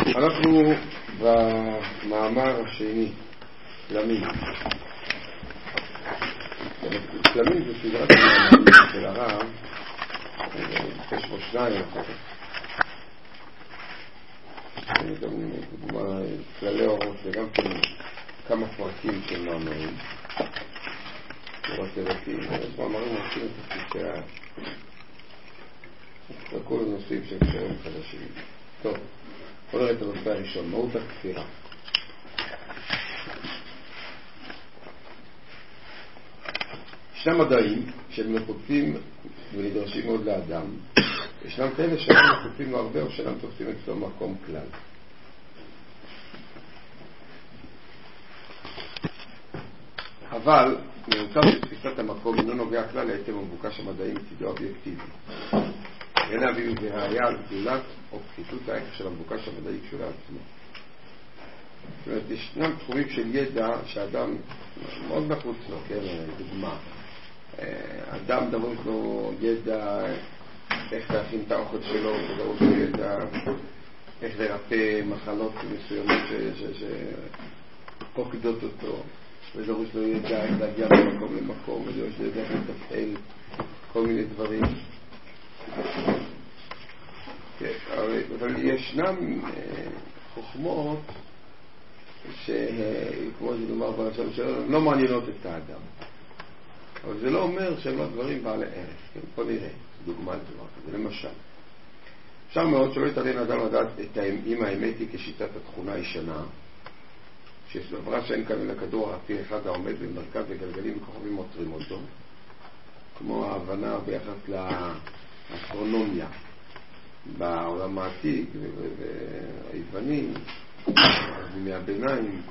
אנחנו במאמר השני, כלמים. כלמים זה סדרת המאמרים של הרב, יש בו שניים אחר כך. גם דוגמה, כללי אורות, וגם כמה פרקים של מאמרים. יש מאמרים עושים את התפיסה, כל הנושאים של קשרים חדשים. טוב, בוא נראה את הנושא הראשון, מהות הכפירה. ישנם מדעים שהם נחוצים ונדרשים מאוד לאדם. ישנם כאלה שהם נחוצים לו הרבה או שאינם תופסים אצלו מקום כלל. אבל ממצב שתפיסת המקום אינו נוגע כלל לעצם המבוקש המדעי מצידו אובייקטיבי. אין להביא בראיה על גדולת או פחיתות הערך של המבוקש המדעי כשלעצמו. זאת אומרת, ישנם תחומים של ידע שאדם מאוד נחוץ לו, כן, דוגמה. אדם דרוש לו ידע איך להכין את האוכל שלו, ודרוש לו ידע איך לרפא מחלות מסוימות שפוקדות אותו, ודרוש לו ידע איך להגיע ממקום למקום, ודרוש לו ידע איך לתפעל כל מיני דברים. אבל ישנם חוכמות שכמו שנאמר בלשון שלנו לא מעניינות את האדם, אבל זה לא אומר שהם לא דברים בעלי ערך. פה נראה דוגמה לדבר כזה. למשל, אפשר מאוד שלא יתעניין אדם לדעת אם האמת היא כשיטת התכונה הישנה שסברה שאין כאן אלא כדור הארצי אחד העומד במרכז וגלגלים וכוכבים עוצרים אותו, כמו ההבנה ביחס לאסטרונומיה בעולם העתיק והיוונים בימי הביניים,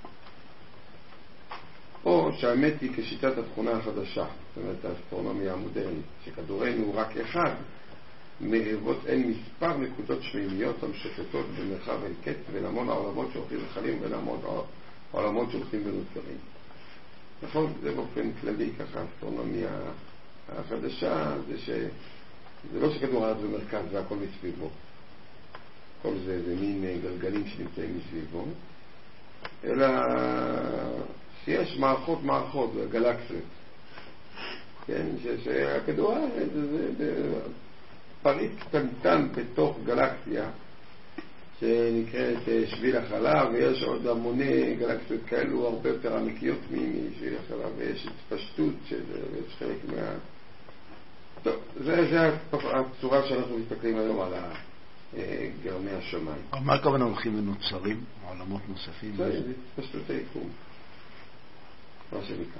או שהאמת היא כשיטת התכונה החדשה, זאת אומרת האסטרונומיה המודרנית, שכדורנו הוא רק אחד מריבות אין מספר נקודות שמימיות המשתתות במרחב אין קץ בין המון העולמות שהולכים וחלים ובין המון העולמות שהולכים ונוצרים. נכון? זה באופן כללי ככה. האסטרונומיה החדשה זה לא שכדור הארץ במרכז והכל מסביבו, כל זה מין גלגלים שנמצאים מסביבו, אלא שיש מערכות גלקסיות, כן? שהכדור הארץ זה פריט קטנטן בתוך גלקסיה שנקראת שביל החלב, ויש עוד המוני גלקסיות כאלו הרבה יותר ענקיות משביל החלב, ויש התפשטות ויש חלק טוב, זה הצורה שאנחנו מסתכלים היום על גרמי השמיים. מה הכוונה הולכים ונוצרים? עולמות נוספים? זה התפשטות היקום, מה שנקרא,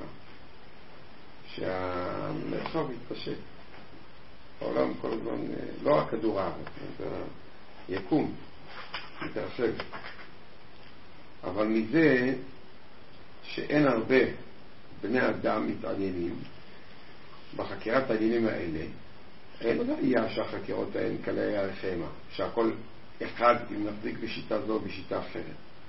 שהמרחב מתפשט. העולם כל הזמן, לא רק כדור הארץ, זה יקום, מתרחב. אבל מזה שאין הרבה בני אדם מתעניינים בחקירת העניינים האלה, אין ראייה שהחקירות האלה כלי הרחמה, שהכל אחד אם נחזיק בשיטה זו ובשיטה אחרת.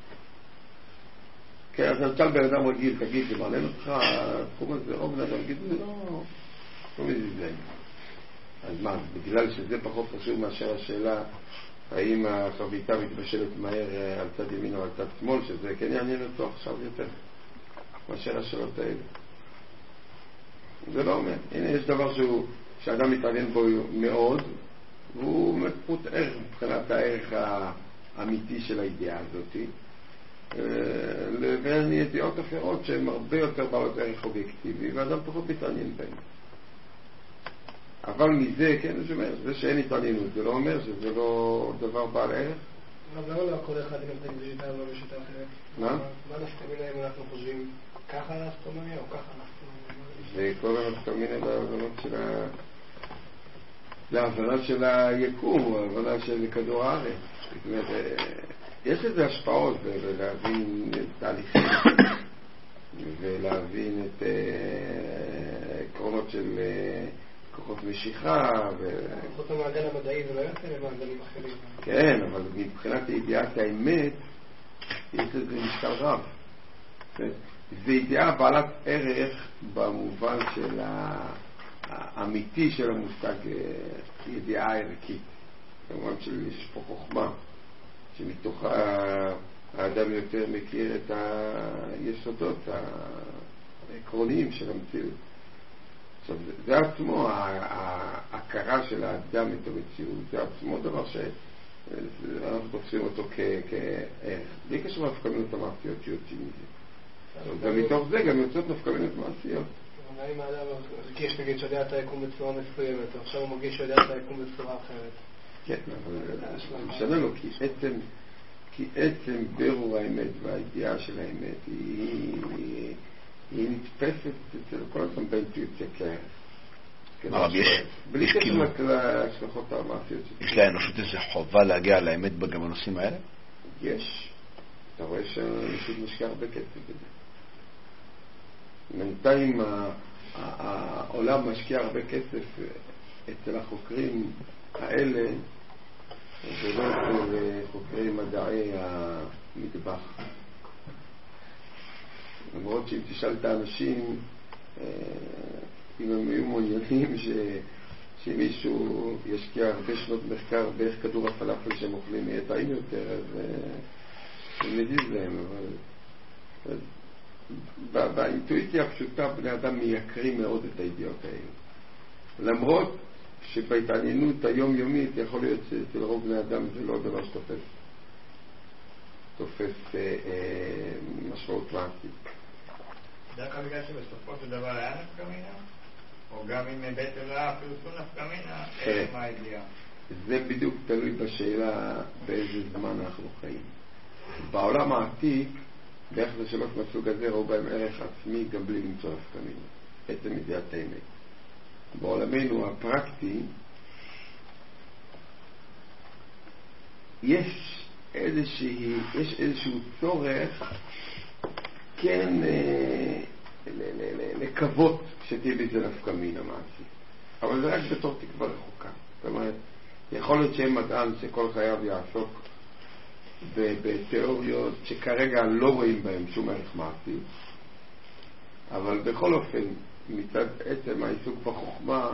כן, אז נתן בן אדם רגיל, תגיד, זה מעניין אותך, תחום הזה, או בן אדם, תגיד, זה לא מזיזן. אז מה, בגלל שזה פחות חשוב מאשר השאלה האם החביתה מתבשלת מהר על צד ימין או על צד שמאל, שזה כן יעניין אותו עכשיו יותר מאשר השאלות האלה. זה לא אומר. הנה יש דבר שאדם מתעניין בו מאוד, והוא מפות ערך מבחינת הערך האמיתי של הידיעה הזאת, לבין ידיעות אחרות שהן הרבה יותר בעלות ערך אובייקטיבי, ואדם פחות מתעניין בהן. אבל מזה, כן, זה שאין התעניינות, זה לא אומר שזה לא דבר בעל ערך. אבל למה לא כל אחד גם תגיד בשיטה ולא בשיטה אחרת? מה? מה נסתמינה אם אנחנו חושבים ככה על האסטרונומיה או ככה על האסטרונומיה? זה כל הנסתמינה להבנה של היקום, ההבנה של כדור הארץ. זאת אומרת, יש לזה השפעות ולהבין תהליכים ולהבין את עקרונות של כוחות משיכה כוחות המעגל המדעי זה לא יותר למעגלים אחרים. כן, אבל מבחינת ידיעת האמת יש לזה משקל רב. זה ידיעה בעלת ערך במובן של האמיתי של המושג ידיעה ערכית, במובן שיש פה חוכמה שמתוכה האדם יותר מכיר את היסודות העקרוניים של המציאות. עכשיו, זה עצמו, ההכרה של האדם את המציאות, זה עצמו דבר שאנחנו תופסים אותו כערך. בלי קשר להפקמינות המעשיות שיוצאים מזה. גם מתוך זה גם יוצאות נפקמינות מעשיות. אבל אם האדם מרגיש, נגיד, שיודע את היקום בצורה מסוימת, עכשיו הוא מרגיש שיודע את היקום בצורה אחרת. כן, אבל זה משנה לו, כי עצם ברור האמת והידיעה של האמת היא נתפסת אצל כל הזמן באינטואיציה כערך. הרב, בלי קשר להשלכות המעשיות. יש לאנושות איזו חובה להגיע לאמת גם בנושאים האלה? יש. אתה רואה שהאנושות משקיעה הרבה כסף בזה. בינתיים העולם משקיע הרבה כסף אצל החוקרים האלה, ולא אצל חוקרי מדעי המטבח. למרות שאם תשאל את האנשים אם הם היו מעוניינים שמישהו ישקיע הרבה שנות מחקר באיך כדור הפלאפל שהם אוכלים יהיה טעים יותר, אז זה מזיז להם. אבל באינטואיציה הפשוטה בני אדם מייקרים מאוד את הידיעות האלה, למרות שבהתעניינות היומיומית יכול להיות שאצל רוב בני אדם זה לא דבר שתופס משמעות מעשית. דווקא בגלל שבסופו של דבר היה נפקמינה? או גם אם בעצם לא היה פרסום נפקמינה, איך מה הידיעה? זה בדיוק תלוי בשאלה באיזה זמן אנחנו חיים. בעולם העתיק, ביחס לשאלות מהסוג הזה, ראו בהם ערך עצמי גם בלי למצוא נפקמינה. עצם ידיעת האמת. בעולמנו הפרקטי, יש איזשהו צורך כן לקוות שתהיה בזה נפקמינה מעשית, אבל זה רק בתור תקווה רחוקה. זאת אומרת, יכול להיות שיהיה מדען שכל חייו יעסוק בתיאוריות שכרגע לא רואים בהם שום ערך מעשי, אבל בכל אופן מצד עצם העיסוק בחוכמה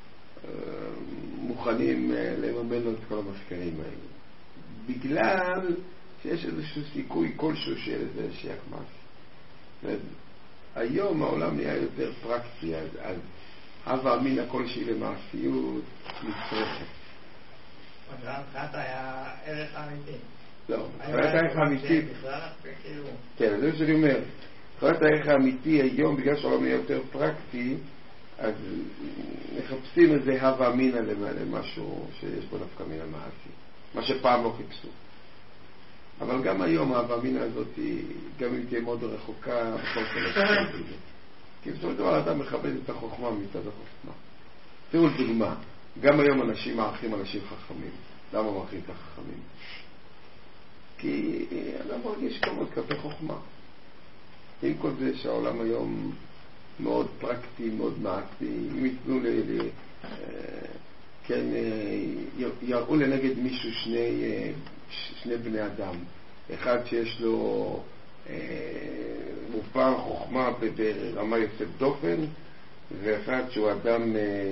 מוכנים לממן לו את כל המחקרים האלה, בגלל שיש איזשהו סיכוי כלשהו שיהיה לזה שייך מעשי. היום העולם נהיה יותר פרקטי, אז הווה אמינא כלשהי למעשיות מצרכת. אז מבחינת היה ערך אמיתי. לא, מבחינת הערך האמיתי, כן, זה מה שאני אומר, מבחינת הערך האמיתי היום, בגלל שהעולם נהיה יותר פרקטי, אז מחפשים איזה הווה אמינא למשהו שיש בו נפקא מינה מעשי, מה שפעם לא חיפשו. אבל גם היום ההווה אמינא הזאת, גם אם תהיה מאוד רחוקה, בכל כל כי בסופו של דבר האדם מכבד את החוכמה מצד החוכמה. תראו דוגמה, גם היום אנשים מערכים אנשים חכמים. למה מערכים את החכמים? כי אדם מרגיש כמות כלפי חוכמה. עם כל זה שהעולם היום מאוד פרקטי, מאוד מעשי, אם יתנו כן, יראו לנגד מישהו שני בני אדם, אחד שיש לו מופע חוכמה ברמה יוצאת דופן, ואחד שהוא אדם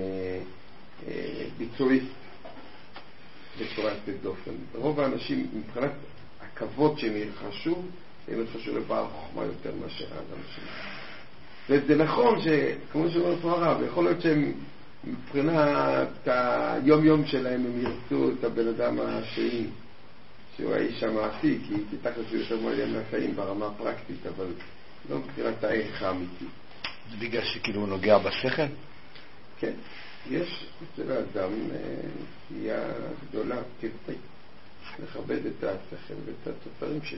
ביצועיסט בצורה יוצאת דופן. רוב האנשים מבחינת הכבוד שהם ירחשו, הם ירחשו לבעל חוכמה יותר מאשר האדם שלי. וזה נכון שכמו שאומר פה הרב, יכול להיות שהם מבחינת היום יום שלהם הם ירצו את הבן אדם השני שהוא האיש המעשי, כי תכף הוא יותר מאוד ימי החיים ברמה הפרקטית, אבל לא מבחינת הערך האמיתי. זה בגלל שכאילו הוא נוגע בשכל? כן, יש אצל האדם תהיה גדולה כדי לכבד את השכל ואת התוצרים שלו.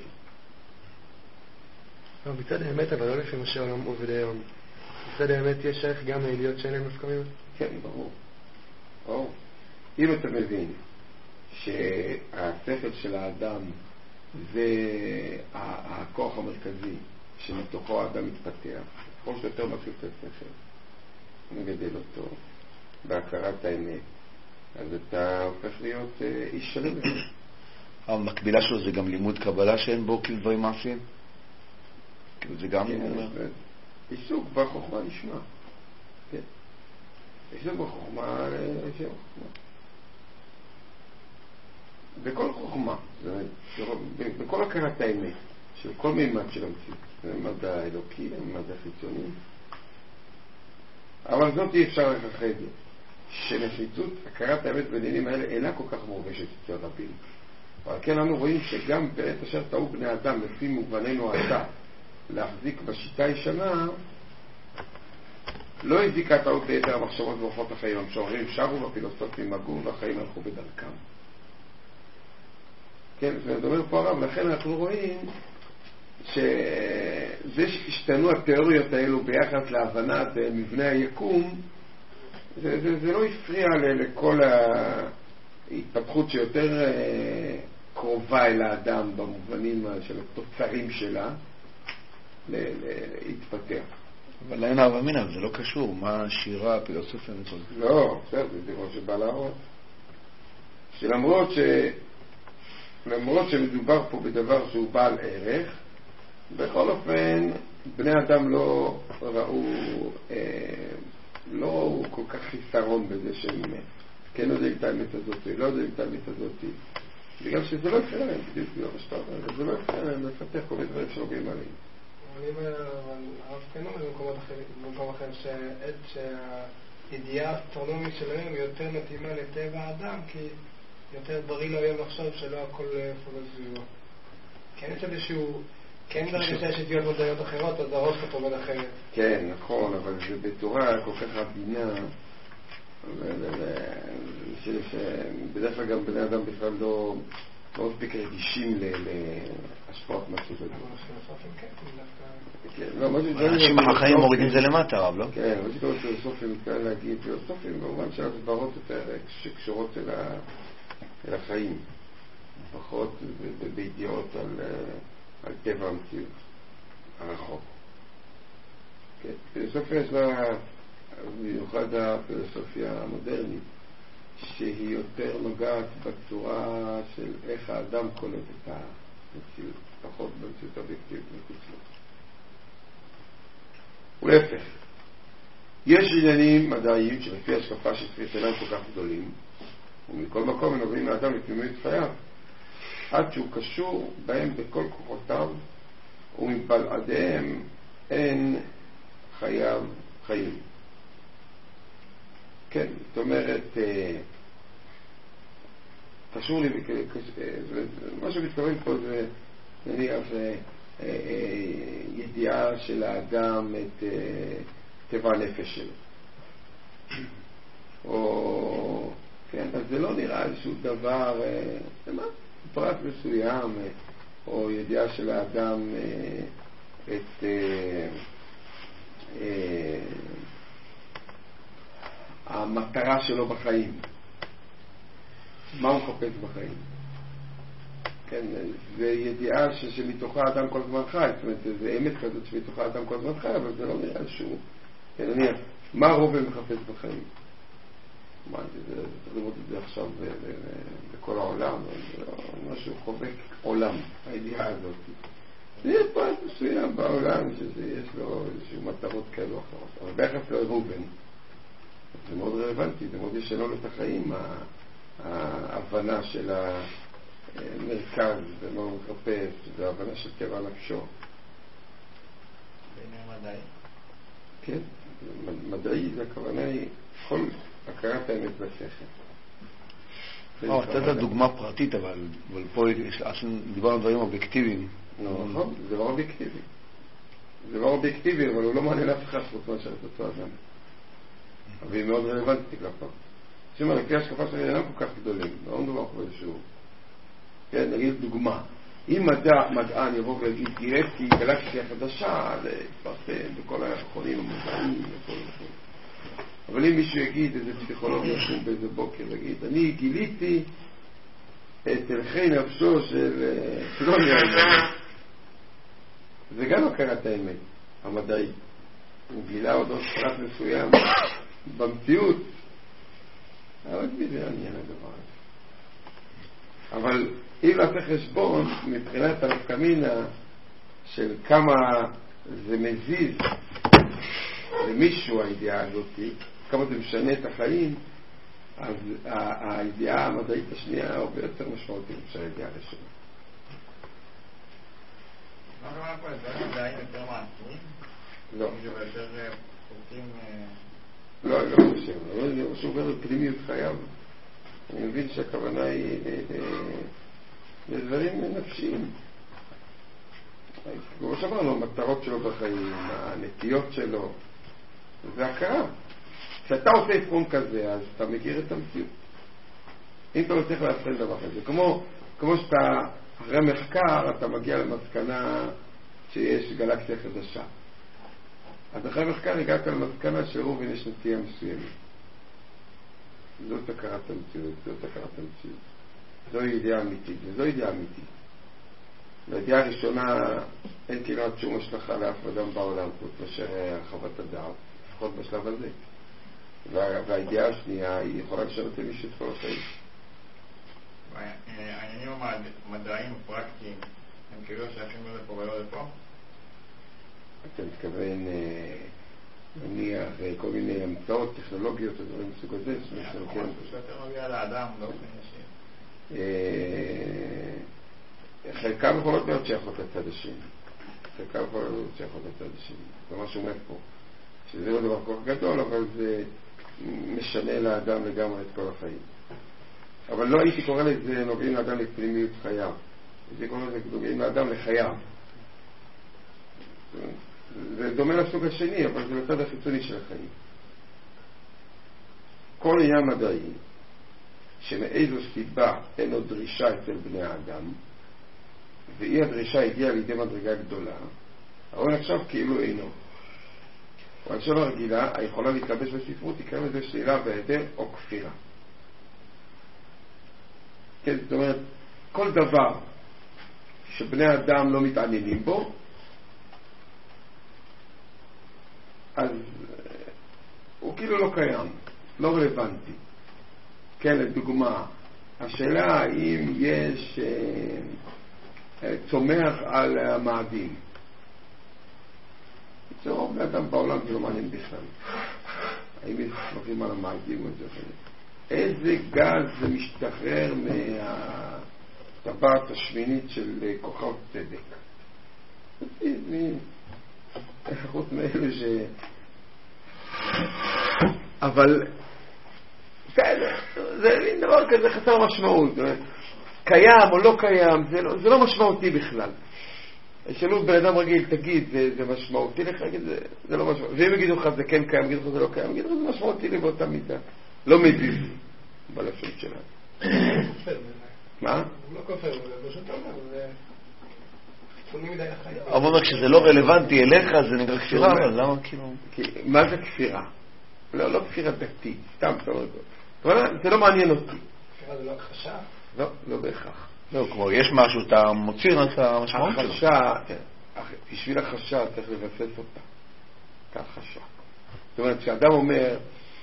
מצד האמת, אבל לא לפי מה שהעולם עובד היום. מצד האמת יש ערך גם לידיעות שאין להם נפקא מינה? כן, ברור. אם אתה מבין שהשכל של האדם זה הכוח המרכזי שמתוכו האדם מתפתח, ככל שיותר מרחיב את השכל, מגדל אותו בהכרת האמת, אז אתה הופך להיות איש שלם. המקבילה שלו זה גם לימוד קבלה שאין בו כאילו דברים מעשיים? כאילו זה גם אומר? עיסוק בחוכמה נשמע. כן. עיסוק בחוכמה לשם חוכמה. בכל חוכמה, בכל הכרת האמת, של כל מימד של המציאות, המדע האלוקי, המדע החיצוני. אבל זאת אי אפשר לכחד, שנחיצות הכרת האמת בעניינים האלה אינה כל כך מורגשת אצל רבים. אבל כן אנו רואים שגם בעת אשר טעו בני אדם לפי מובננו עתה להחזיק בשיטה הישנה, לא הזיקה טעות ליתר המחשבות ואורחות החיים. המשוררים שרו והפילוסופים מגו והחיים הלכו בדרכם. כן, זאת אומר פה הרב, לכן אנחנו רואים שזה שהשתנו התיאוריות האלו ביחס להבנת מבנה היקום, זה לא הפריע לכל ההתפתחות שיותר קרובה אל האדם במובנים של התוצרים שלה להתפתח. אבל אין אהבה מינה, זה לא קשור. מה השירה, הפילוסופיה וכל זה? לא, בסדר, זה דבר שבא להראות. שלמרות שמדובר פה בדבר שהוא בעל ערך, בכל אופן בני אדם לא ראו כל כך חיסרון בזה שהם כן יודעים את האמת הזאת, לא יודעים את האמת הזאת, בגלל שזה לא יקרה להם, בדיוק כמו שאתה אומר, זה לא יקרה להם לפתח כל מיני דברים שנוגעים עליהם. אבל הרב כן אומר במקום אחר שהידיעה האסטרונומית שלהם היא יותר מתאימה לטבע האדם, כי יותר בריא לו היום לחשוב שלא הכל פועל סביבו. כן יש איזשהו, כן ברגע שיש ידיעות מדעיות אחרות, אז הראש כתוב עד אחרת. כן, נכון, אבל זה בצורה כל כך עדינה, שבדרך כלל גם בני אדם בכלל לא מספיק רגישים להשפעות מהסוג הזה. אנשים החיים מורידים זה למטה, הרב, לא? כן, מה שקוראים פילוסופים מתכוון להגיד פילוסופים במובן של הסברות יותר שקשורות אל החיים, לפחות בידיעות על טבע המציאות הרחוק. פילוסופיה יש לה, במיוחד הפילוסופיה המודרנית, שהיא יותר נוגעת בצורה של איך האדם קולט את המציאות, פחות במציאות אובייקטיבית מחוץ לו. ולהפך, יש עניינים מדעיים שלפי השקפה של תפיסת עולם כל כך גדולים, ומכל מקום הם נובעים מהאדם לפנימיות חייו, עד שהוא קשור בהם בכל כוחותיו, ומבלעדיהם אין חייו חיים. כן, זאת אומרת, קשור לי, מה שמתכוון פה זה נניח ידיעה של האדם את טבע הנפש שלו. או, כן, אז זה לא נראה איזשהו דבר, פרט מסוים, או ידיעה של האדם את המטרה שלו בחיים, מה הוא מחפש בחיים. כן, זה ידיעה שמתוכה האדם כל הזמן חי, זאת אומרת, זה אמת כזאת שמתוכה האדם כל הזמן חי, אבל זה לא נראה שהוא, כן, נניח, מה הרוב מחפש בחיים? מה, צריך לראות את זה עכשיו בכל העולם, זה משהו חובק עולם, הידיעה הזאת. יש פרט מסוים בעולם שיש לו איזשהו מטרות כאלו אחרות, אבל ביחס לרובן, זה מאוד רלוונטי, זה מאוד ישנו את החיים, ההבנה של המרכז ומה הוא מחפש, וההבנה של טבע נפשו. בעיני מדעי? כן, מדעי זה הכוונה היא כל הכרת האמת בשכל. נתת דוגמה פרטית, אבל פה דיברנו על דברים אובייקטיביים. נכון, זה לא אובייקטיבי. זה לא אובייקטיבי, אבל הוא לא מעניין אף אחד חוץ מאשר את אותו אדם. אבל היא מאוד רלוונטית כלפיו. זאת אומרת, לפי השקפה שלי אינם כל כך גדולים, לא מדובר פה איזשהו. כן, נגיד דוגמה. אם מדען יבוא ויגיד, גיליתי גלקסיה חדשה, זה יתפרסם בכל הירחונים המדעיים וכל זה. אבל אם מישהו יגיד, איזה פסיכולוג יקום באיזה בוקר, יגיד, אני גיליתי את הלכי נפשו של פלוני האדם. זה גם הכרת האמת המדעית. הוא גילה עוד פרט מסוים במציאות, אבל זה עניין הדבר הזה. אבל אם לעשות חשבון מבחינת הנפקמינה של כמה זה מזיז למישהו הידיעה הזאת, כמה זה משנה את החיים, אז הידיעה המדעית השנייה הרבה יותר משמעותית של הידיעה הראשונה. מה קורה פה? זה מדעים יותר מעשיים? לא. זה יותר חוקים... לא, לא חושב. אני חושב על פנימיות חייו. אני מבין שהכוונה היא לדברים נפשיים. כמו שאמרנו, המטרות שלו בחיים, הנטיות שלו, זה הכרה. כשאתה עושה אבחון כזה, אז אתה מכיר את המציאות. אם אתה לא צריך להפעיל דבר כזה, כמו שאתה, אחרי מחקר, אתה מגיע למסקנה שיש גלקסיה חדשה. אז אחרי מחקר הגעת למסקנה שלרובין יש נטייה מסוימת. זאת הכרת המציאות, זו ידיעה אמיתית, וזו ידיעה אמיתית. והידיעה הראשונה, אין כמעט שום השלכה לאף אדם בעולם, חוץ מאשר הרחבת הדעת, לפחות בשלב הזה. והידיעה השנייה היא יכולה לשנות למישהו את כל החיים. העניינים המדעיים הפרקטיים הם כאילו שייכים לא לפה ולא לפה? אתה מתכוון נניח כל מיני המצאות, טכנולוגיות ודברים מסוג הזה? שיותר נוגע לאדם באופן ישיר. חלקם יכולות להיות שייכות לצד השני. זה מה שאומר פה. שזה לא דבר כל כך גדול, אבל זה משנה לאדם לגמרי את כל החיים. אבל לא הייתי קורא לזה נוגעים לאדם לפנימיות חייו. הייתי קורא לזה נוגעים לאדם לחייו. זה דומה לסוג השני, אבל זה לצד החיצוני של החיים. כל עניין מדעי, שמאיזו סיבה אין עוד דרישה אצל בני האדם, ואי הדרישה הגיעה לידי מדרגה גדולה, אבל עכשיו כאילו אינו. והלשון הרגילה, היכולה להתלבש בספרות, יקרא לזה שלילה בהיעדר או כפירה. כן, זאת אומרת, כל דבר שבני האדם לא מתעניינים בו, אז הוא כאילו לא קיים, לא רלוונטי. כן, לדוגמה, השאלה האם יש צומח על המאדים. זה רוב בני אדם בעולם זה לא מעניין בכלל. האם יש צומחים על המאדים או זה אחרת. איזה גז זה משתחרר מהטבעת השמינית של כוכב צדק. חוץ מאלו אבל בסדר, זה דבר כזה חסר משמעות. קיים או לא קיים, זה לא משמעותי בכלל. שאלו בן אדם רגיל, תגיד, זה משמעותי לך? זה לא משמעותי. ואם יגידו לך זה כן קיים, יגידו לך זה לא קיים, יגידו לך זה משמעותי לי באותה מידה. לא מזיז בלשון שלנו. מה? הוא לא כופר, הוא פשוט אומר, זה חיצוני מדי לחיים. אבל אומר, כשזה לא רלוונטי אליך, זה נקרא כפירה, אבל למה כאילו? מה זה כפירה? לא כפירה דתית, סתם, זה לא מעניין אותי. כפירה זה לא הכחשה? לא בהכרח. לא, כמו יש משהו, אתה מוציא את המשמעות שלו. החשה, בשביל החשה צריך לבסס אותה. כהחשה. זאת אומרת, כשאדם אומר,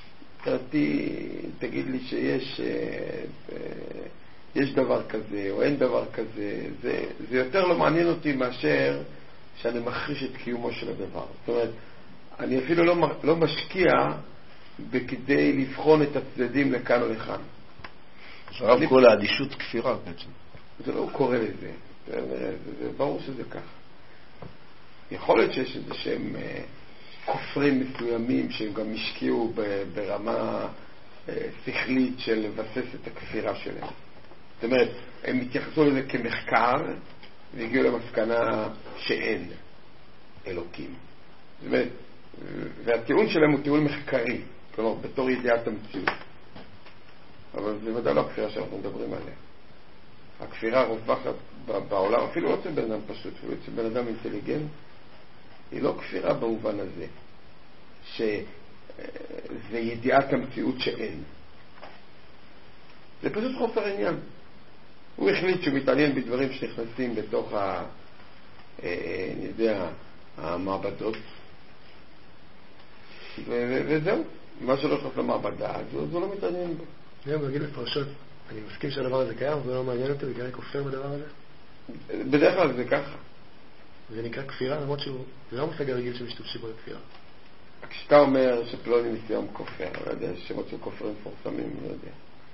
תגיד לי שיש דבר כזה או אין דבר כזה, זה יותר לא מעניין אותי מאשר שאני מכחיש את קיומו של הדבר. זאת אומרת, אני אפילו לא משקיע בכדי לבחון את הצדדים לכאן או לכאן. זה רב כל האדישות כפירה בעצם. זה לא קורא לזה. זה ברור שזה ככה. יכול להיות שיש איזה שהם כופרים מסוימים שהם גם השקיעו ברמה שכלית של לבסס את הכפירה שלהם. זאת אומרת, הם התייחסו לזה כמחקר והגיעו למסקנה שאין אלוקים. זאת אומרת, והטיעון שלהם הוא טיעון מחקרי, כלומר, בתור ידיעת המציאות. אבל זה ודאי לא הכפירה שאנחנו מדברים עליה. הכפירה רווחת בעולם, אפילו לא אצל בן אדם פשוט, אפילו אצל בן אדם אינטליגנט, היא לא כפירה במובן הזה, שזה ידיעת המציאות שאין. זה פשוט חוסר עניין. הוא החליט שהוא מתעניין בדברים שנכנסים בתוך אני יודע, המעבדות, וזהו. מה שלא נכנס למעבדה, אז הוא לא מתעניין בו. אני אגיד לפרשות, אני מסכים שהדבר הזה קיים, אבל לא מעניין אותי, וכנראה כופר בדבר הזה? בדרך כלל זה ככה. זה נקרא כפירה, למרות שהוא, זה לא מושג הרגיל שמשתמשים בו לכפירה. כשאתה אומר שפלוני מסוים כופר, לא יודע, שמות של כופרים מפורסמים, לא יודע.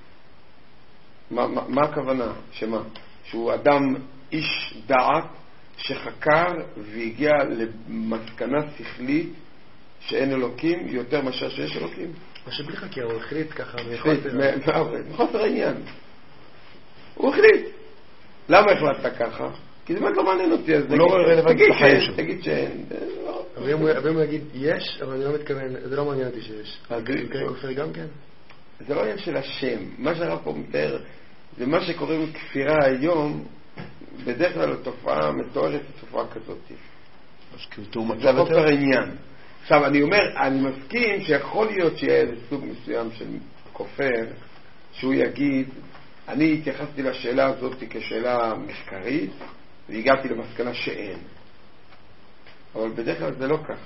מה הכוונה? שמה? שהוא אדם איש דעת שחקר והגיע למסקנה שכלית שאין אלוקים יותר מאשר שיש אלוקים. מה שבלי חקירה, הוא החליט ככה מחוסר העניין. הוא החליט. למה החלטת ככה? כי זה באמת לא מעניין אותי, אז תגיד שאין. אבל אם הוא יגיד יש, אבל אני לא מתכוון, זה לא מעניין אותי שיש. כופר גם כן? זה לא עניין של השם. מה שהרב פה מתאר, זה מה שקוראים כפירה היום, בדרך כלל התופעה מתוארת לתופעה כזאת. זה חוסר העניין. עכשיו, אני אומר, אני מסכים שיכול להיות שיהיה איזה סוג מסוים של כופר, שהוא יגיד, אני התייחסתי לשאלה הזאת כשאלה מחקרית, והגעתי למסקנה שאין. אבל בדרך כלל זה לא כך.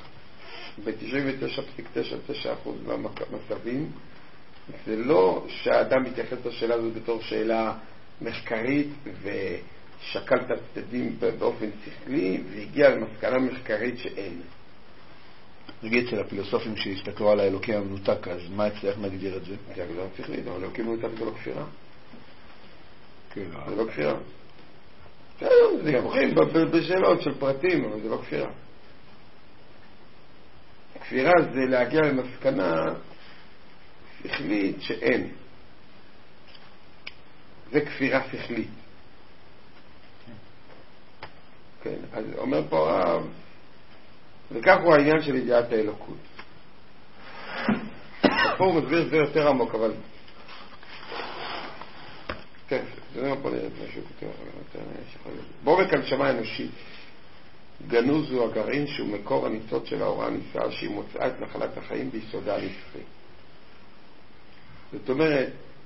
ב-99.99% מהמצבים, זה לא שהאדם מתייחס לשאלה הזאת בתור שאלה מחקרית ושקל את הצדדים באופן שכלי והגיע למסקנה מחקרית שאין. נגיד אצל הפילוסופים שהסתכלו על האלוקים המנותק, אז מה אצלך נגדיר את זה? זה הגדרה שכלית, אבל אלוקים המנותק זה לא כפירה. זה לא כפירה. זה יבחין בשאלות של פרטים, אבל זה לא כפירה. כפירה זה להגיע למסקנה שכלית שאין. זה כפירה שכלית. כן, אז אומר פה הרב, וכך הוא העניין של ידיעת האלוקות. פה הוא מסביר את זה יותר עמוק, אבל כן, זה לא פה נראה את משהו יותר בורק הנשמה האנושית גנוז הוא הגרעין שהוא מקור הניצוץ של ההוראה הניסה שהיא מוצאה את נחלת החיים ביסודה הנצחי. זאת אומרת,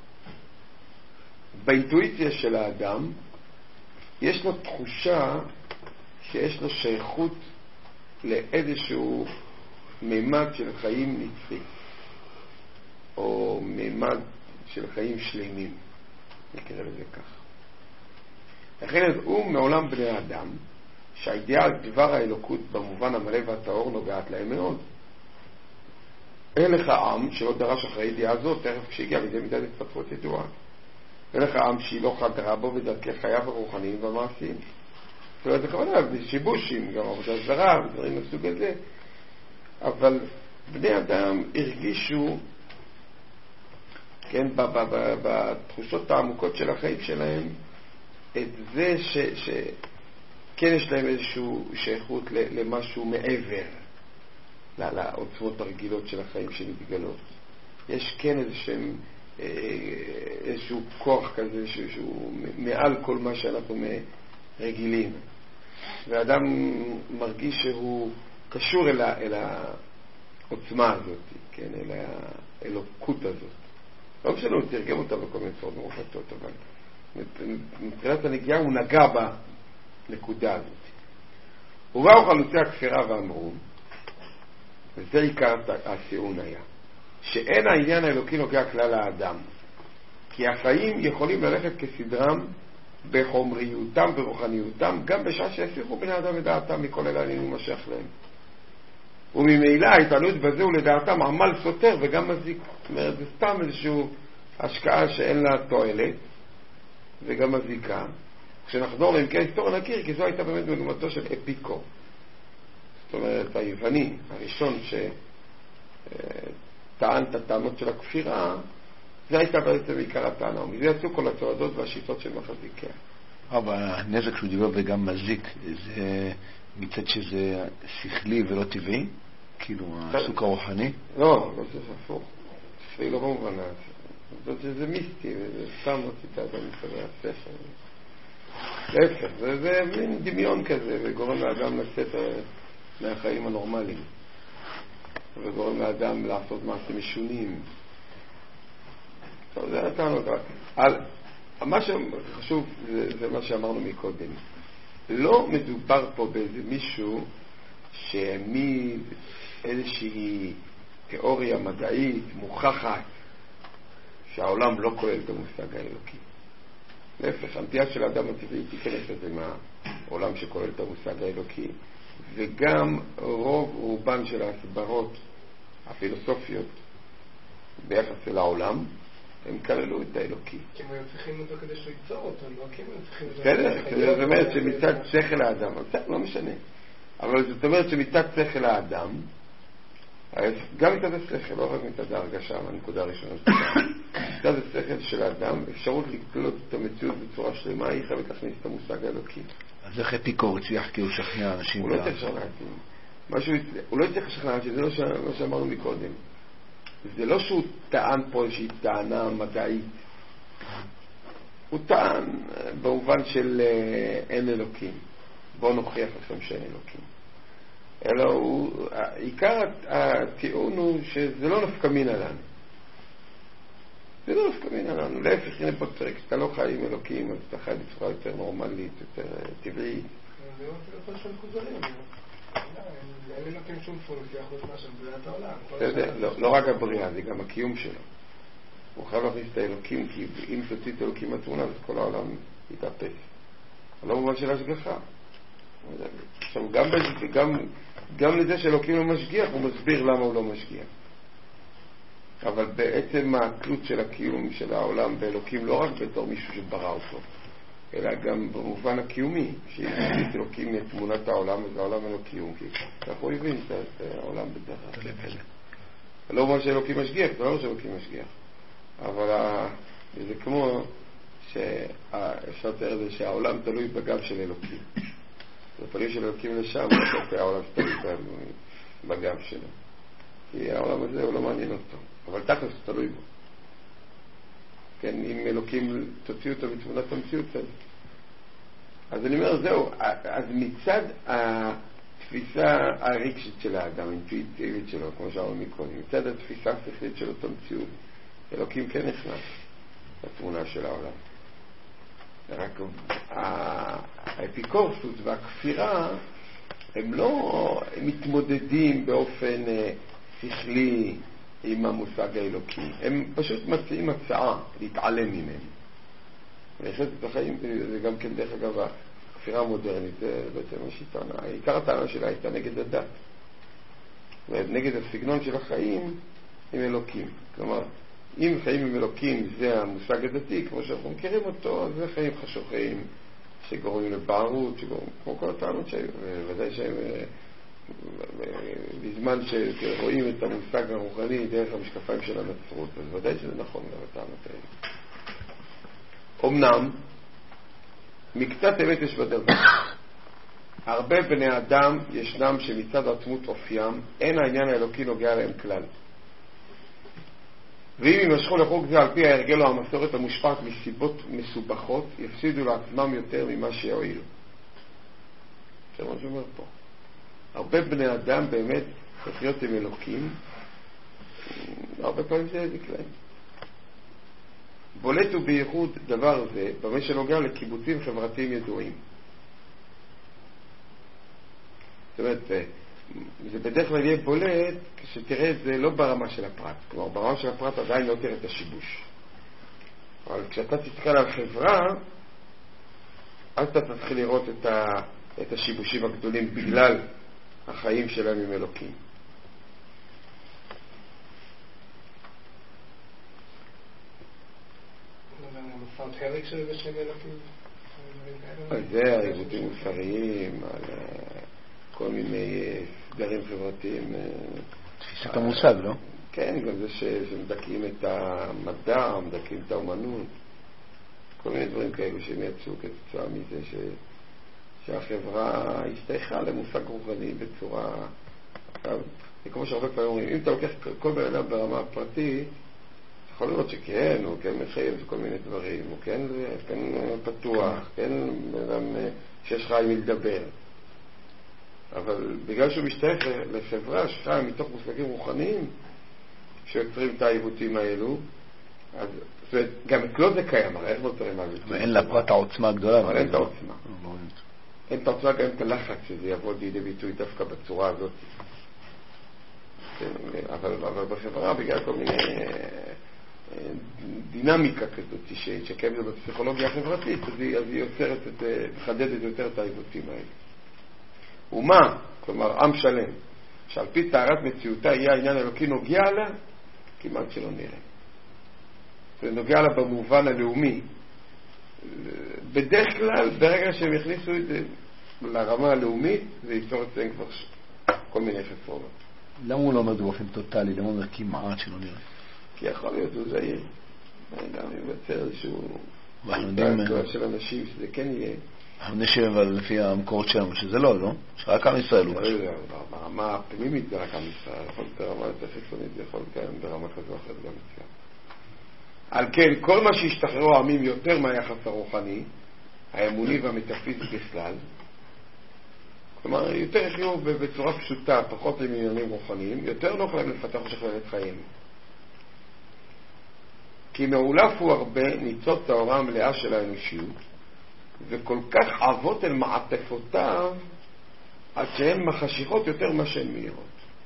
באינטואיציה של האדם יש לו תחושה שיש לו שייכות לאיזשהו מימד של חיים נצחי או מימד של חיים שלמים, נקרא לזה כך. לכן הוא מעולם בני האדם שהידיעה על דבר האלוקות במובן המלא והטהור נוגעת להם מאוד. אין לך עם שלא דרש אחרי ידיעה הזאת תכף כשהגיע לידי מידת התפתחות ידועה. אין לך עם שהיא לא חדרה בו בדרכי חייו הרוחניים והמעשיים. זאת אומרת, זה כמובן בשיבושים, גם עבודה זרה ודברים מסוג הזה. אבל בני אדם הרגישו, כן, בתחושות העמוקות של החיים שלהם, את זה שכן יש להם איזשהו שייכות למשהו מעבר לעוצמות הרגילות של החיים שמתגלות. יש כן איזשהו כוח כזה שהוא מעל כל מה שאנחנו רגילים. ואדם מרגיש שהוא קשור אל העוצמה הזאת, כן, אל האלוקות הזאת. לא משנה, הוא תרגם אותה בכל מיני צורות מרוחתות, אבל מבחינת הנגיעה הוא נגע בנקודה הזאת. ובאו חלוצי הכפירה ואמרו, וזה עיקר הסיעון היה, שאין העניין האלוקי נוגע כלל האדם, כי החיים יכולים ללכת כסדרם בחומריותם ורוחניותם, גם בשעה שהסיחו בני אדם לדעתם מכל אלה עניינים משך להם. וממילא ההתענות בזה ולדעתם עמל סותר וגם מזיק. זאת אומרת, זה סתם איזושהי השקעה שאין לה תועלת וגם מזיקה. כשנחזור לעמקי ההיסטוריה נכיר, כי זו הייתה באמת מגמתו של אפיקור. זאת אומרת, היווני הראשון שטען את הטענות של הכפירה, זה הייתה בעצם עיקר הטענה, ומזה יצאו כל הצועדות והשיטות של מחזיקיה. אבל הנזק שהוא דיבר וגם מזיק, זה מצד שזה שכלי ולא טבעי? כאילו הסוג הרוחני? לא, זה הפוך. שכלי לא במובן הזה. זה מיסטי, זה סתם רצית את המסתבר הספר. להפך, זה מין דמיון כזה, וגורם לאדם לצאת מהחיים הנורמליים. וגורם לאדם לעשות מעשים משונים. טוב, זה נתנו אותה. מה שחשוב זה מה שאמרנו מקודם. לא מדובר פה באיזה מישהו שהעמיד איזושהי תיאוריה מדעית מוכחת שהעולם לא כולל את המושג האלוקי. להפך, הנטייה של האדם הטבעי תיכנס לזה מהעולם שכולל את המושג האלוקי, וגם רובן של ההסברות הפילוסופיות ביחס אל העולם, הם כללו את האלוקי. כי הם היו צריכים אותו כדי שהוא ייצור אותו, לא כי הם היו צריכים... בסדר, זאת אומרת שמצד שכל האדם, לא משנה, אבל זאת אומרת שמצד שכל האדם, גם מצד השכל, לא רק מצד ההרגשה, הנקודה הראשונה, מצד השכל של האדם, אפשרות לקלוט את המציאות בצורה שלמה, היא חייבת להכניס את המושג האלוקי. אז איך אפיקור הצליח כי הוא שכנע אנשים? הוא לא צריך לשכנע, הוא לא צריך לשכנע, שזה לא שאמרנו מקודם. זה לא שהוא טען פה איזושהי טענה מדעית. הוא טען במובן של אין אלוקים. בואו נוכיח לכם שאין אלוקים. אלא עיקר הטיעון הוא שזה לא נפקא מינה לנו. זה לא נפקא מינה לנו. להפך, הנה פה פרק, שאתה לא חי עם אלוקים, אז אתה חי בצורה יותר נורמלית, יותר טבעית. זה לא יכול של כוזרים. אין אלוקים שום פונקציה חוץ מאשר בריאת העולם. לא רק הבריאה, זה גם הקיום שלו. הוא חייב להכניס את האלוקים, כי אם תוציא את האלוקים מהתמונה, אז כל העולם יתאפס. לא מובן של השגחה. עכשיו, גם לזה שאלוקים לא משגיח, הוא מסביר למה הוא לא משגיח. אבל בעצם התלות של הקיום של העולם באלוקים, לא רק בתור מישהו שברא אותו, אלא גם במובן הקיומי, שהיא אלוקים מתמונת העולם, אז העולם אין לו קיום, כי כך הוא הבין את העולם בדרך. לא אומר שאלוקים משגיח, זה לא אומר שאלוקים משגיח. אבל זה כמו שאפשר לתאר את זה שהעולם תלוי בגב של אלוקים. הפנים של אלוקים לשם, העולם תלוי בגב שלו. כי העולם הזה הוא לא מעניין אותו. אבל תכלס תלוי בו. כן, אם אלוקים תוציאו אותו בתמונת המציאות, אז אני אומר, זהו, אז מצד התפיסה הרגשית של האדם, האינטואיטיבית שלו, כמו שאמרנו מקודם, מצד התפיסה השכלית של אותו מציאות, אלוקים כן נכנס לתמונה של העולם. רק האפיקורסות והכפירה הם לא מתמודדים באופן שכלי עם המושג האלוקי, הם פשוט מציעים הצעה להתעלם ממנו. ולכן את החיים, זה גם כן דרך אגב הכפירה המודרנית, זה בעצם השיטה, עיקר הטענה שלה הייתה נגד הדת, ונגד הסגנון של החיים עם אלוקים. כלומר, אם חיים עם אלוקים זה המושג הדתי, כמו שאנחנו מכירים אותו, אז זה חיים חשוכים שגורמים לבערות, כמו כל הטענות שהיו, וודאי שהם בזמן שרואים את המושג הרוחני דרך המשקפיים של הנצרות, אז ודאי שזה נכון גם הטענות האלה. אמנם, מקצת אמת יש בדבר. הרבה בני אדם ישנם שמצד עצמות אופיים, אין העניין האלוקי נוגע להם כלל. ואם ימשכו לחוק זה על פי ההרגל או המסורת המושפעת מסיבות מסובכות, יפסידו לעצמם יותר ממה שיועילו. זה מה שאומר פה. הרבה בני אדם באמת צריך להיות עם אלוקים, הרבה פעמים זה יזיק להם. בולט ובייחוד דבר זה במה שנוגע לקיבוצים חברתיים ידועים. זאת אומרת, זה בדרך כלל יהיה בולט כשתראה את זה לא ברמה של הפרט. כלומר, ברמה של הפרט עדיין לא תראה את השיבוש. אבל כשאתה תתחיל על חברה, אז אתה תתחיל לראות את השיבושים הגדולים בגלל החיים שלהם עם אלוקים. על זה העיוותים מוסריים, על כל מיני סדרים חברתיים. תפיסת המושג, לא? כן, גם זה שמדכאים את המדע, מדכאים את האומנות, כל מיני דברים כאלו שהם יצאו כתוצאה מזה שהחברה השתייכה למושג רוחני בצורה... כמו שהרבה פעמים אומרים, אם אתה לוקח כל בן אדם ברמה הפרטית, יכול לראות שכן, הוא כן מחייב כל מיני דברים, הוא כן פתוח, כן אדם שיש לך עם לדבר. אבל בגלל שהוא משתייך לחברה שחיה מתוך מושגים רוחניים שיוצרים את העיוותים האלו, אז גם אצלו זה קיים, הרי איך נוצרים העיוותים? ואין לפרט העוצמה הגדולה. אבל אין את העוצמה. אין את העוצמה, גם את הלחץ שזה יבוא לידי ביטוי דווקא בצורה הזאת. אבל בחברה, בגלל כל מיני דינמיקה כזאת שקיימת בפסיכולוגיה החברתית, אז היא יוצרת, מחדדת יותר את העיוותים האלה. ומה? כלומר, עם שלם, שעל פי טהרת מציאותה יהיה העניין האלוקי נוגע לה, כמעט שלא נראה. זה נוגע לה במובן הלאומי. בדרך כלל, ברגע שהם יכניסו את זה לרמה הלאומית, זה ייצור אצלם כבר כל מיני חסרונות. למה הוא לא אומר באופן טוטלי? למה הוא אומר כמעט שלא נראה? כי יכול להיות, הוא זהיר. גם יבצר איזשהו של אנשים שזה כן יהיה. אנחנו נשב לפי המקורות שלנו, שזה לא? שרק עם ישראל הוא קשור. ברמה הפנימית זה רק עם ישראל, יכול להיות ברמה יותר חיצונית, זה יכול להיות ברמה כזו או אחרת גם מצוין. על כן, כל מה שהשתחררו העמים יותר מהיחס הרוחני, האמוני והמטאפיזי בכלל, כלומר, יותר יחיו בצורה פשוטה, פחות עם עניינים רוחניים, יותר נוח להם לפתח ושכלל את חייהם. כי מעולף הוא הרבה ניצוץ האורה המלאה של האנושיות, וכל כך עבות אל מעטפותיו, עד שהן מחשיכות יותר מה שהן מהירות.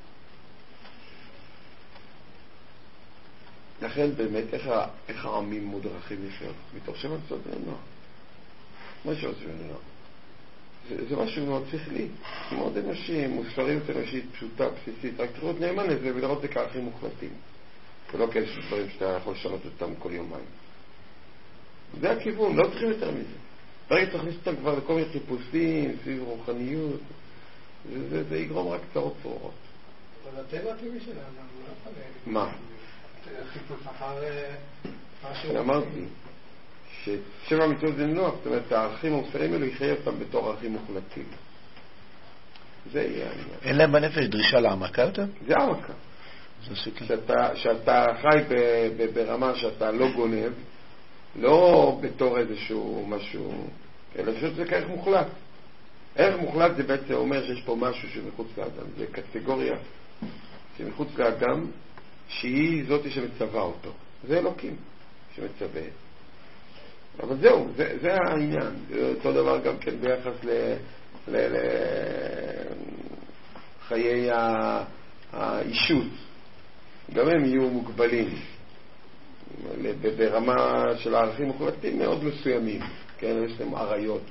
לכן באמת, איך העמים מודרכים לחיות? מתוך שמצאות בני נוח. מה שעושים בני נוח? זה משהו מאוד שכלי, מאוד אנושי, מוסריות אנושית פשוטה, בסיסית, רק תראו נאמן לזה ולראות את זה כערכים מוחלטים. ולא כאלה דברים שאתה יכול לשנות אותם כל יומיים. זה הכיוון, לא צריכים יותר מזה. ברגע צריך להכניס אותם כבר לכל מיני חיפושים, סביב רוחניות, זה יגרום רק צרות צרורות. אבל הטבע הטבעי שלנו, לא יכול... מה? חיפוש אחר משהו... אמרתי, ששבע מצוות זה נוח, זאת אומרת, הערכים המוסריים האלו יחיה אותם בתור ערכים מוחלטים. זה יהיה העניין. אין להם בנפש דרישה לעמקה יותר? זה העמקה. שאתה חי ברמה שאתה לא גונב, לא בתור איזשהו משהו, אלא פשוט זה כערך מוחלט. ערך מוחלט זה בעצם אומר שיש פה משהו שמחוץ לאדם. זה קטגוריה שמחוץ לאדם, שהיא זאת שמצווה אותו. זה אלוקים שמצווה. אבל זהו, זה העניין. אותו דבר גם כן ביחס לחיי האישות. גם הם יהיו מוגבלים ברמה של הערכים מוחלטים מאוד מסוימים. כן, יש להם עריות,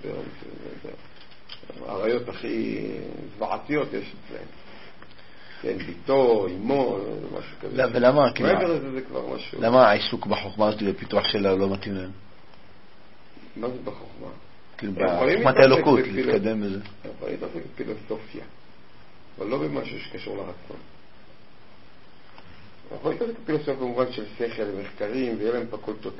העריות הכי זוועתיות יש אצלהם. כן, ביתו, אימו, משהו כזה. ולמה? מעבר לזה זה כבר משהו. למה העיסוק בחוכמה הזאת בפיתוח שלה לא מתאים להם? מה זה בחוכמה? כאילו בחוכמת האלוקות, להתקדם בזה. יכולים להתעסק בפילוסופיה, אבל לא במשהו שקשור לרצון. יכולים להתעסק בפילוסופיה במובן של שכל ומחקרים, ויהיה להם פקולטות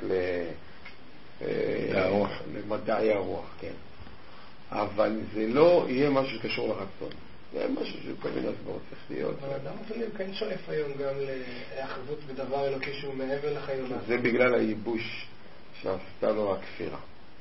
למדעי הרוח, כן. אבל זה לא יהיה משהו שקשור לרצון. זה משהו שכל מיני הסברות צריך להיות. אבל אדם אפילו כן שואף היום גם להאחזות בדבר אלוקי שהוא מעבר לחיים. זה בגלל הייבוש שעשתה לו הכפירה.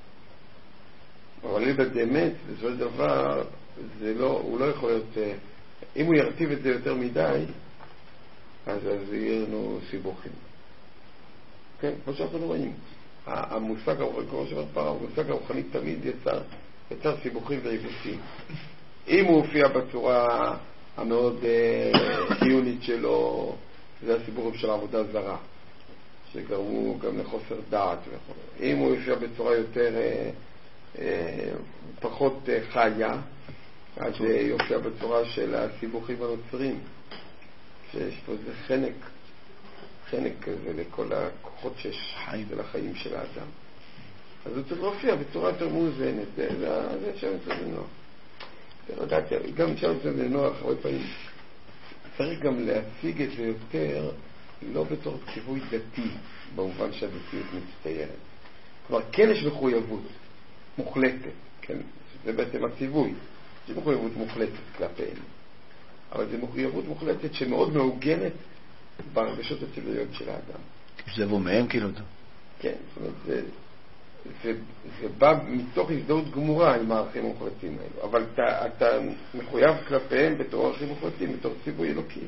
אבל באמת, בסופו של דבר, הוא לא יכול להיות, אם הוא ירטיב את זה יותר מדי, אז יהיה לנו סיבוכים. כן, כמו שאנחנו רואים. המושג הרוחני תמיד יצר סיבוכים ועיוותים. אם הוא הופיע בצורה המאוד חיונית שלו, זה הסיפורים של העבודה זרה, שגרמו גם לחוסר דעת. אם הוא הופיע בצורה יותר פחות חיה, אז יופיע בצורה של הסיבוכים הנוצרים, שיש פה איזה חנק כזה לכל הכוחות שיש של החיים של האדם. אז הוא צריך להופיע בצורה יותר מאוזנת. זה שם את זה נוח. גם שם את זה נוח, הרבה פעמים צריך גם להציג את זה יותר לא בתור ציווי דתי במובן שהדתיות מצטיירת. כלומר, כן יש מחויבות מוחלטת, כן? זה בעצם הציווי, זה מחויבות מוחלטת כלפיהם, אבל זה מחויבות מוחלטת שמאוד מעוגנת ברגשות הציבוריות של האדם. זה בוא מהם כאילו? כן, זאת אומרת, זה בא מתוך הזדהות גמורה עם הערכים המוחלטים האלו, אבל אתה מחויב כלפיהם בתור ערכים מוחלטים, בתור ציווי אלוקי.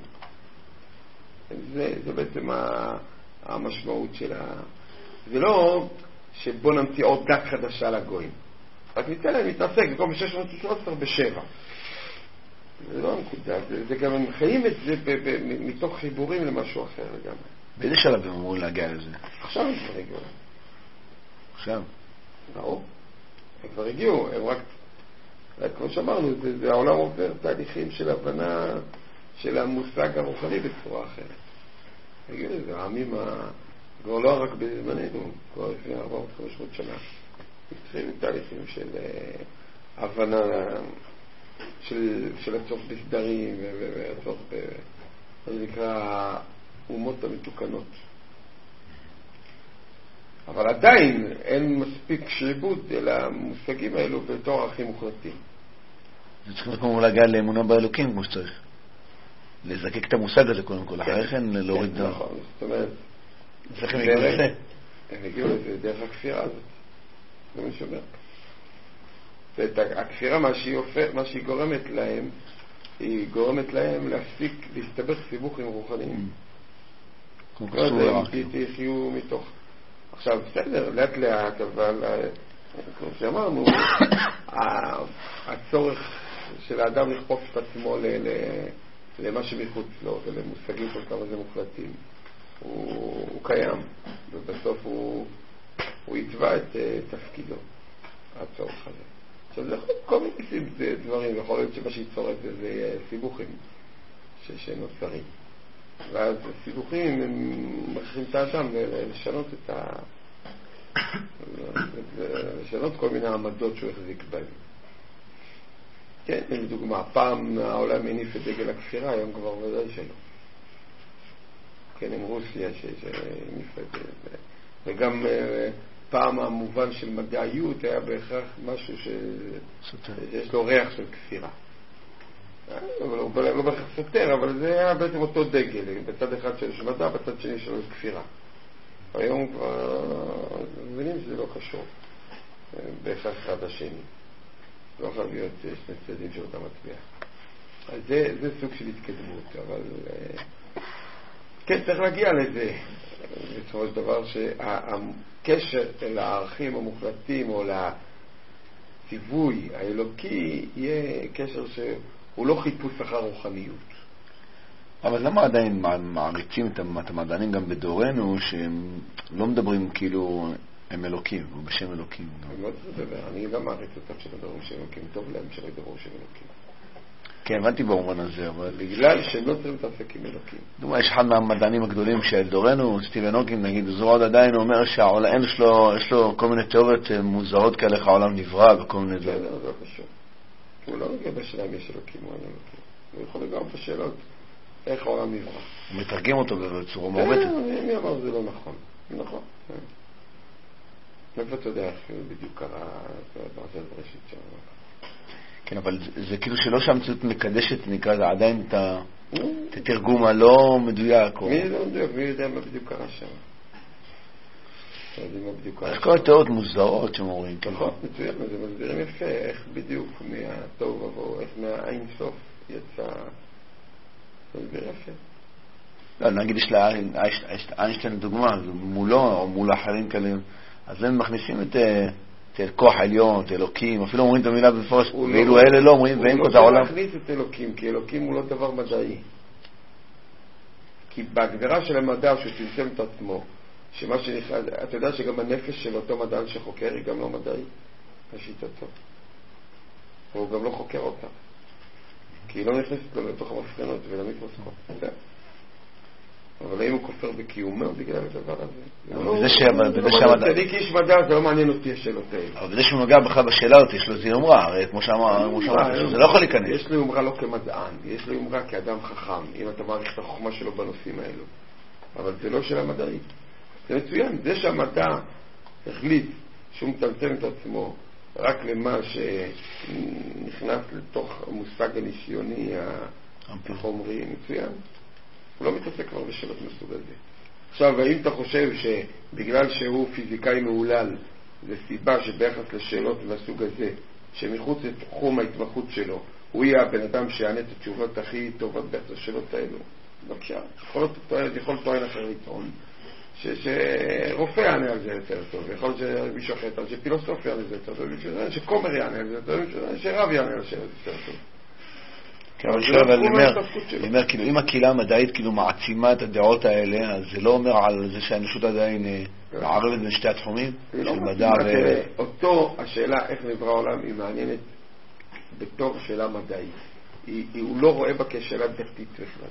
זה בעצם המשמעות של זה לא שבוא נמציא עוד דת חדשה לגויים, רק ניתן להם להתעסק במקום ב-613 ב-7. זה לא הנקודה, זה גם הם חיים את זה מתוך חיבורים למשהו אחר לגמרי. באיזה שלב הם אמורים להגיע לזה? עכשיו הם כבר הגיעו. עכשיו? לא, הם כבר הגיעו, הם רק כמו שאמרנו, העולם עובר תהליכים של הבנה של המושג הרוחני בצורה אחרת. תגידו, זה העמים כבר לא רק בזמננו, כבר לפני 400-500 שנה. התחילו תהליכים של הבנה של הצורך בסדרים והצורך מה שנקרא אומות המתוקנות. אבל עדיין אין מספיק שעבוד למושגים האלו בתור ערכים מוחלטים. זה צריך כמו להגיע לאמונה באלוקים כמו שצריך. לזקק את המושג הזה קודם כל, אחרי כן להוריד דבר. נכון, זאת אומרת, צריכים להגיע לזה. הם הגיעו לזה דרך הכפירה הזאת. זה מה שאומר. הכפירה, מה שהיא גורמת להם, היא גורמת להם להפסיק, להסתבך סיבוכים רוחניים. כמו קשור תחיו מתוך. עכשיו, בסדר, לאט לאט, אבל כמו שאמרנו, הצורך של האדם לכפוף את עצמו למה שמחוץ לו, ולמושגים כל כמה זה מוחלטים, הוא קיים, ובסוף הוא יתבע את תפקידו, הצורך הזה. עכשיו, זה יכול כל מיני דברים, יכול להיות שמה שיצור את זה יהיה סיבוכים שנוצרים. ואז הסיבוכים הם מכריחים את האדם לשנות לשנות כל מיני עמדות שהוא החזיק בהם. כן, לדוגמה, פעם העולם הניף את דגל הכפירה, היום כבר ודאי שלא. כן, עם רוסיה שהניפה את זה. וגם פעם המובן של מדעיות היה בהכרח משהו שיש לו ריח של כפירה. לא בהכרח סותר, אבל זה היה בעצם אותו דגל, בצד אחד של מדע, בצד שני של כפירה. היום כבר מבינים שזה לא קשור בהכרח אחד השני. לא יכול להיות שני צדדים של אותה מטבע. אז זה סוג של התקדמות, אבל כן, צריך להגיע לזה בסופו של דבר, שהקשר אל הערכים המוחלטים או לציווי האלוקי יהיה קשר שהוא לא חיפוש אחר רוחניות. אבל למה עדיין מעריצים את המדענים גם בדורנו שהם לא מדברים כאילו הם אלוקים, או בשם אלוקים? אני גם מעריץ אותם שמדברים בשם אלוקים, טוב להם שלא ידברו בשם אלוקים. כן, הבנתי במובן הזה, אבל בגלל שהם לא צריכים להתעסק עם אלוקים. דומה, יש אחד מהמדענים הגדולים של דורנו, סטיבן הוקינג, נגיד, זרוד עדיין אומר שהעולם יש לו כל מיני תיאוריות מוזרות כאלה, איך העולם נברא וכל מיני דברים. זה לא קשור. הוא לא נוגע בשאלה אם יש אלוקים או אין אלוקים. הוא יכול לגמרי בשאלות איך העולם נברא. הוא מתרגם אותו בצורה מעובדת. מי אמר זה לא נכון. נכון. איפה אתה יודע איך בדיוק קרה ברזל בראשית שם. כן, אבל זה כאילו שלא שהמציאות מקדשת, נקרא זה עדיין את התרגום הלא מדויק. מי לא מדויק? מי יודע מה בדיוק קרה שם? יש כל התיאוריות מוזרות שאומרים. נכון, מצוין, זה מסבירים יפה איך בדיוק מהטוב ובוא, איך מהאין סוף יצא. מסביר יפה. לא, נגיד יש לאיינשטיין דוגמה, מולו או מול האחרים כאלה, אז הם מכניסים את כוח העליון, את אלוקים, אפילו אומרים את המילה בפורש, ואילו אלה לא אומרים, ואין כל את העולם. הוא לא מכניס את אלוקים, כי אלוקים הוא לא דבר מדעי. כי בהגדרה של המדע שהוא צמצם את עצמו, שמה שנכנס, אתה יודע שגם הנפש של אותו מדען שחוקר היא גם לא מדעי, בשיטתו. והוא גם לא חוקר אותה. כי היא לא נכנסת לו לתוך המבחנות ולמיקרוסקופ. אבל האם הוא כופר בקיומו בגלל הדבר הזה? אני כאיש מדע, זה לא מעניין אותי השאלות האלה. אבל בזה שהוא נוגע בכלל בשאלה אותי, יש לו זה יומרה, הרי כמו שאמר, זה לא יכול להיכנס. יש לו יומרה לא כמדען, יש לו יומרה כאדם חכם, אם אתה מעריך את החוכמה שלו בנושאים האלו. אבל זה לא שאלה מדעית. זה מצוין, זה שהמדע החליט שהוא מצמצם את עצמו רק למה שנכנס לתוך המושג הניסיוני החומרי, מצוין. הוא לא מתעסק כבר בשאלות מסוג הזה. עכשיו, האם אתה חושב שבגלל שהוא פיזיקאי מעולל, זה סיבה שביחס לשאלות מהסוג הזה, שמחוץ לתחום ההתמחות שלו, הוא יהיה הבן אדם שיענה את התשובות הכי טובות ביחס לשאלות האלו? בבקשה, יכול טוען אחר לטעון, שרופא יענה על זה יותר טוב, יכול שמישהו אחר יענה, שפילוסוף יענה על זה יותר טוב, שכומר יענה על זה יותר טוב, שרב יענה על זה יותר טוב. אבל אני אומר, כאילו, אם הקהילה המדעית כאילו מעצימה את הדעות האלה, אז זה לא אומר על זה שהאנושות עדיין מערבת בין שתי התחומים של מדע אותו, השאלה איך נברא העולם היא מעניינת בתור שאלה מדעית. הוא לא רואה בה כשאלה דתית בכלל.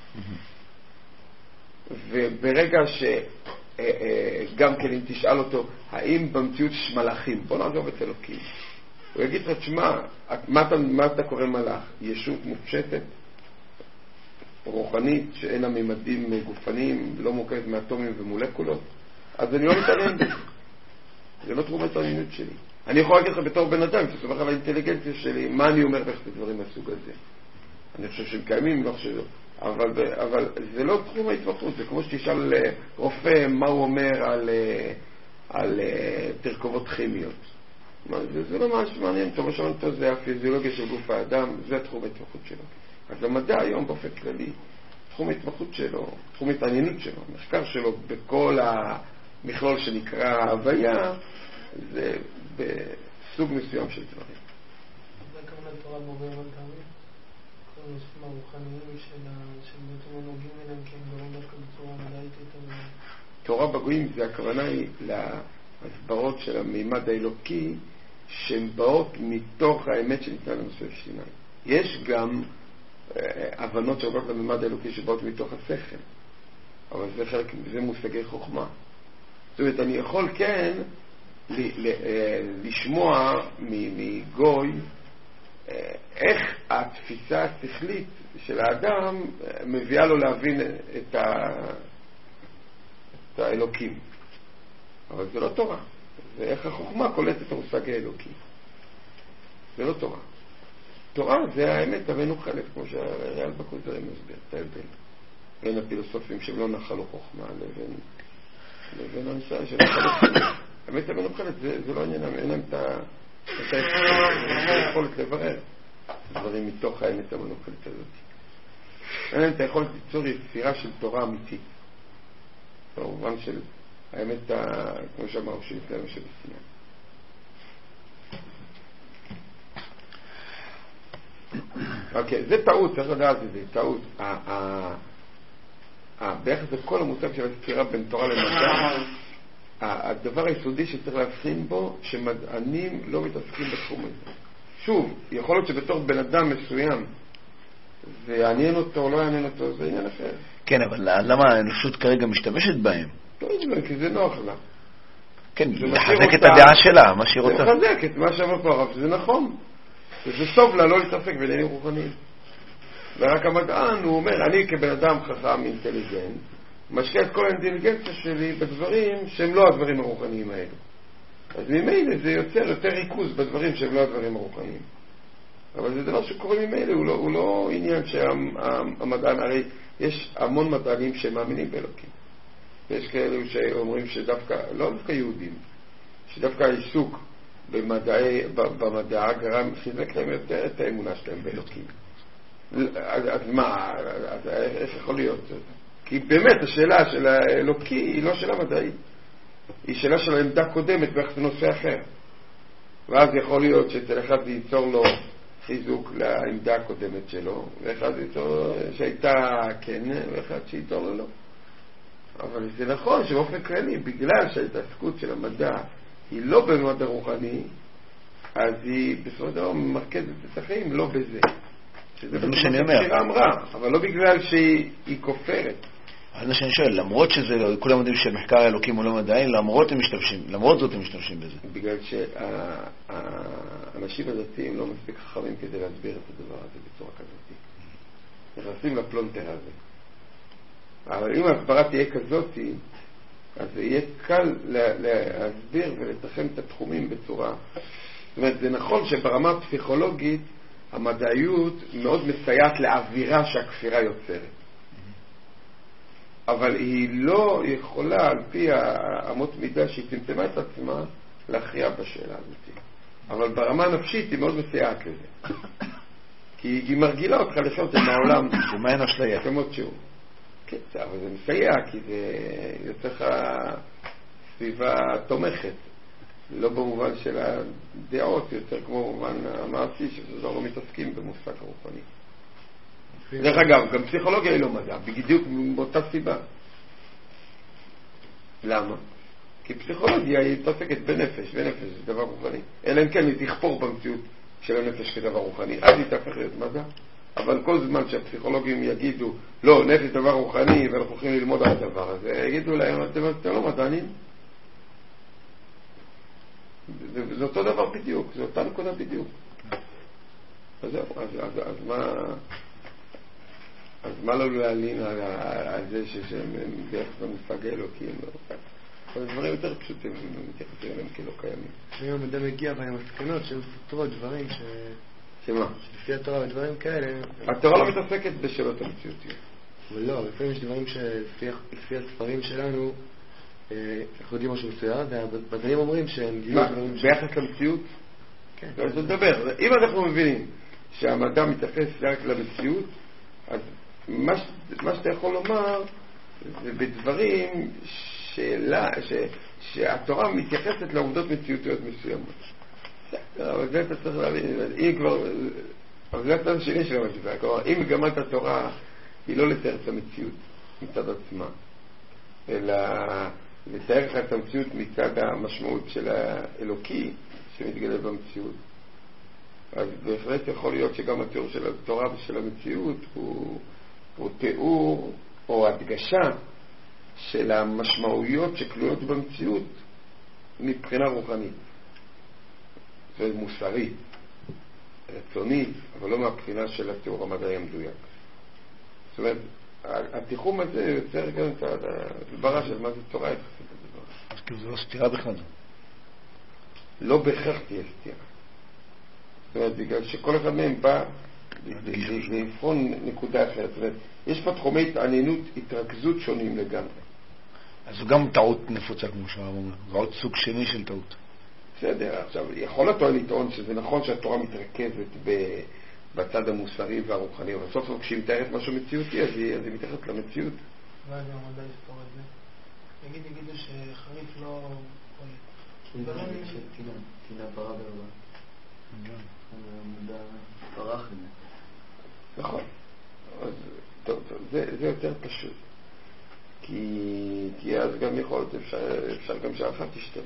וברגע שגם כן אם תשאל אותו, האם במציאות יש מלאכים? בוא נעזוב את אלוקים. הוא יגיד לך, תשמע, מה אתה קורא מלאך? ישות מופשטת, רוחנית, שאין לה ממדים גופניים, לא מורכבת מאטומים ומולקולות, אז אני לא מתעניין בזה. זה לא תרומת העניינות שלי. אני יכול להגיד לך בתור בן אדם, תסמך על האינטליגנציה שלי, מה אני אומר לך את הדברים מהסוג הזה. אני חושב שהם קיימים, לא חושב. אבל זה לא תחום ההתמחות, זה כמו שתשאל רופא מה הוא אומר על תרכובות כימיות. זה לא ממש מעניין, מה שאומרים אותו זה הפיזיולוגיה של גוף האדם, זה תחום ההתמחות שלו. אז המדע היום באופן כללי, תחום ההתמחות שלו, תחום ההתעניינות שלו, המחקר שלו בכל המכלול שנקרא הוויה, זה בסוג מסוים של דברים. זה כמובן תורה מוביל מנטרי? כל הנושאים הרוחניים שבעצם נוגעים אליהם כי הם דברים דווקא בצורה מדעית יותר. תורה בגויים זה הכוונה היא להסברות של המימד האלוקי שהן באות מתוך האמת שניתנה לנושא סיני. יש גם הבנות שעוברות למימד האלוקי שבאות מתוך השכל, אבל זה חלק, זה מושגי חוכמה. זאת אומרת, אני יכול כן לשמוע מגוי איך התפיסה השכלית של האדם מביאה לו להבין את האלוקים. אבל זה לא תורה. זה איך החוכמה קולטת את המושג האלוקי. זה לא תורה. תורה זה האמת המנוחלת, כמו שהריאל בקוזרים מסביר, את ההבדל. בין הפילוסופים שהם לא נחלו חוכמה לבין האנשי של נחלו. האמת המנוחלת זה לא עניין, אין להם את היכולת לברר דברים מתוך האמת המנוחלת הזאת. אין להם את היכולת ליצור יצירה של תורה אמיתית. במובן של האמת, כמו שאמרו, שנפלאים שבסיני. אוקיי, זה טעות, צריך לדעת את זה, טעות. ביחס לכל המושג של הסתירה בין תורה למדע, הדבר היסודי שצריך להבחין בו, שמדענים לא מתעסקים בתחום הזה. שוב, יכול להיות שבתור בן אדם מסוים, זה יעניין אותו או לא יעניין אותו, זה עניין אחר. כן, אבל למה האנושות כרגע משתמשת בהם? לא, כי זה נוח לה. כן, לחזק את הדעה שלה, מה שהיא רוצה. לחזק את מה שאמר פה הרב, זה נכון. וזה טוב לה לא להתעסק בעניינים רוחניים. ורק המדען, הוא אומר, אני כבן אדם חכם אינטליגנט, משקיע את כל האינטליגנציה שלי בדברים שהם לא הדברים הרוחניים האלו. אז ממילא זה יוצר יותר ריכוז בדברים שהם לא הדברים הרוחניים. אבל זה דבר שקורה ממילא, הוא לא עניין שהמדען, הרי יש המון מדענים שמאמינים באלוקים. יש כאלו שאומרים שדווקא, לא דווקא יהודים, שדווקא העיסוק במדע גרם חיזק להם יותר את האמונה שלהם באלוקים. אז מה, איך יכול להיות זאת? כי באמת השאלה של האלוקי היא לא שאלה מדעית, היא שאלה של העמדה קודמת ביחס לנושא אחר. ואז יכול להיות שאצל אחד זה ייצור לו חיזוק לעמדה הקודמת שלו, ואחד זה ייצור שהייתה כן, ואחד שייצור לו לא. אבל זה נכון שבאופן כללי, בגלל שההתעסקות של המדע היא לא במדע רוחני, אז היא בסופו של דבר ממרכזת את החיים לא בזה. זה מה שאני אומר. אבל לא בגלל שהיא כופרת. אז מה שאני שואל, למרות שזה, כולם יודעים שמחקר האלוקים הוא לא מדעי, למרות זאת הם משתמשים בזה. בגלל שהאנשים הדתיים לא מספיק חכמים כדי להסביר את הדבר הזה בצורה כזאת. נכנסים לפלונטר הזה. אבל אם ההסברה תהיה כזאת, אז זה יהיה קל להסביר ולתחם את התחומים בצורה... זאת אומרת, זה נכון שברמה הפסיכולוגית המדעיות מאוד מסייעת לאווירה שהכפירה יוצרת. אבל היא לא יכולה, על פי האמות מידה שהיא צמצמה את עצמה, להכריע בשאלה הזאת. אבל ברמה הנפשית היא מאוד מסייעת לזה. כי היא מרגילה אותך לחיות עם העולם. שמה אין אשליה? כמות שהוא. כן, אבל זה מסייע, כי זה יוצא לך סביבה תומכת. לא במובן של הדעות, יותר כמו במובן המעשי, שזה לא מתעסקים במושג הרוחני. דרך אגב, גם פסיכולוגיה היא לא מדע, בדיוק באותה סיבה. למה? כי פסיכולוגיה היא מתעסקת בנפש, ונפש זה דבר רוחני. אלא אם כן היא תכפור במציאות של הנפש כדבר רוחני, אז היא תהפך להיות מדע. אבל כל זמן שהפסיכולוגים יגידו, לא, נפש דבר רוחני ואנחנו הולכים ללמוד על הדבר הזה, יגידו להם, אתם לא מדענים. זה אותו דבר בדיוק, זה אותה נקודה בדיוק. אז זהו, אז מה לא להלין על זה שהם ביחס למושג האלוקי? אבל דברים יותר פשוטים, מתייחסים אליהם כאילו קיימים. היום אדם מגיע והמסקנות שהן סותרות דברים שמה? לפי התורה ודברים כאלה. התורה לא מתעסקת בשאלות המציאותיות. אבל לא, לפעמים יש דברים שלפי הספרים שלנו אנחנו יודעים משהו מסוים, והבדלים אומרים שהם גילו דברים ביחס למציאות? כן. אז נדבר. אם אנחנו מבינים שהמדע מתייחס רק למציאות, אז מה שאתה יכול לומר זה בדברים שהתורה מתייחסת לעובדות מציאותיות מסוימות. אבל זה אתה צריך להבין, אבל זה הצד השני של המשוואה. כלומר, אם מגמת התורה היא לא לתאר את המציאות מצד עצמה, אלא לתאר לך את המציאות מצד המשמעות של האלוקי שמתגלה במציאות, אז בהחלט יכול להיות שגם התיאור של התורה ושל המציאות הוא תיאור או הדגשה של המשמעויות שכלולות במציאות מבחינה רוחנית. זה מוסרי, רצוני, אבל לא מהבחינה של התיאור המדעי המדויק. זאת אומרת, התיחום הזה יוצר גם את הדברה של מה זה תורה יחסית לדבר. אז כאילו זה לא סתירה בכלל. לא בהכרח תהיה סתירה. זאת אומרת, בגלל שכל אחד מהם בא לבחון נקודה אחרת. זאת אומרת, יש פה תחומי התעניינות, התרכזות שונים לגמרי. אז זו גם טעות נפוצה, כמו שהרב אומר. זה עוד סוג שני של טעות. בסדר, עכשיו, יכול אותו לטעון שזה נכון שהתורה מתרכזת בצד המוסרי והרוחני, אבל סוף סוף כשהיא מתארת משהו מציאותי, אז היא מתייחסת למציאות. מה זה המדע לספור את זה? יגידו שחריף לא עולה. טינה פרה ברבה. המדע פרח את זה. נכון. אז טוב, זה יותר פשוט. כי אז גם יכול להיות, אפשר גם שההלכה תשתנה.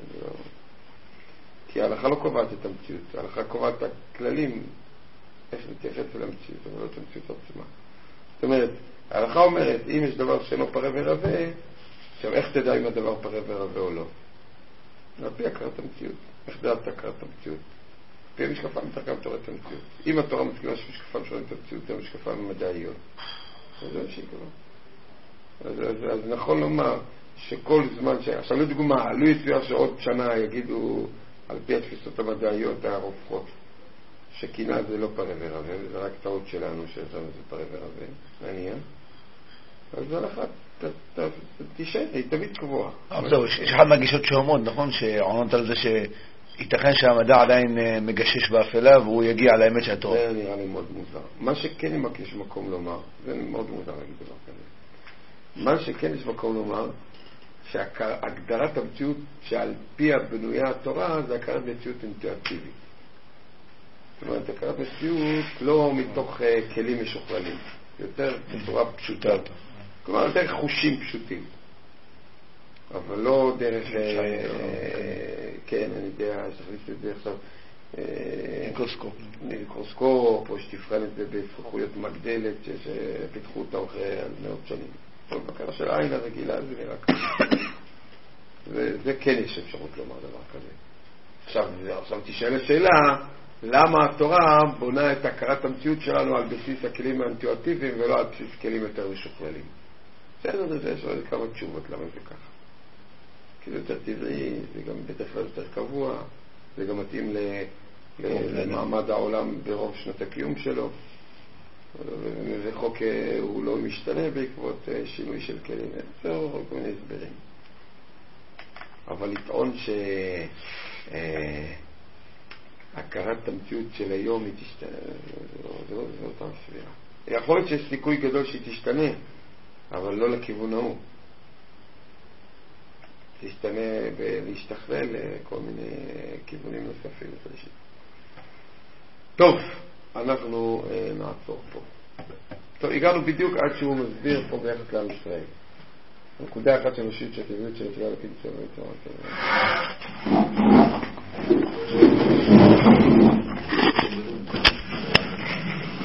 כי ההלכה לא קובעת את המציאות, ההלכה קובעת את הכללים איך להתייחס אל המציאות, אבל לא את המציאות עצמה. זאת אומרת, ההלכה אומרת, אם יש דבר שאינו פרה ורבה, עכשיו איך תדע אם הדבר פרה ורבה או לא? על פי הכרת המציאות. איך דעת הכרת המציאות? על פי המשקפיים אתה גם תורא את המציאות. אם התורה מסכימה שמשקפיים שרואים את המציאות, הם משקפיים מדעיות. אז זה שיקרה. אז נכון לומר שכל זמן עכשיו לדוגמה, לא יצויר שעוד שנה יגידו על פי התפיסות המדעיות הרופחות שקינה זה לא פרה ורבה, זה רק טעות שלנו שיש לנו זה פרה ורבה, מעניין. אז הלכה תשאר, היא תמיד קבועה. זהו, יש אחד מהגישות שאומרות, נכון, שעונות על זה שייתכן שהמדע עדיין מגשש באפלה והוא יגיע לאמת של התורה. זה נראה לי מאוד מוזר. מה שכן יש מקום לומר, זה מאוד מוזר להגיד דבר כזה. מה שכן יש מקום לומר, שהגדרת המציאות שעל פיה בנויה התורה זה הכרת מציאות אינטואיטיבית. זאת אומרת, הכרת מציאות לא מתוך כלים משוכללים, יותר בצורה פשוטה. כלומר, דרך חושים פשוטים. אבל לא דרך, כן, אני יודע, שתכניס את זה עכשיו, מיקרוסקופ, או שתבחן את זה בזכוכיות מגדלת שפיתחו אותה אחרי מאות שנים. כל בקרה של העין הרגילה זה נראה ככה. וזה כן יש אפשרות לומר דבר כזה. עכשיו תשאל השאלה, למה התורה בונה את הכרת המציאות שלנו על בסיס הכלים האינטואיטיביים ולא על בסיס כלים יותר משוכללים? בסדר, יש עוד כמה תשובות למה זה ככה. כי זה יותר טבעי, זה גם בדרך כלל יותר קבוע, זה גם מתאים למעמד העולם ברוב שנות הקיום שלו. וחוק הוא לא משתנה בעקבות שינוי של כלים, זה כל מיני הסברים. אבל לטעון שהכרת המציאות של היום היא תשתנה, זה אותה סבירה. יכול להיות שיש סיכוי גדול שהיא תשתנה, אבל לא לכיוון ההוא. תשתנה ולהשתכלל לכל מיני כיוונים נוספים. טוב, אנחנו נעצור פה. טוב, הגענו בדיוק עד שהוא מסביר פה ביחס לעם ישראל. נקודה אחת של ראשית שתביאות של תביעה לפיצה ויצרה.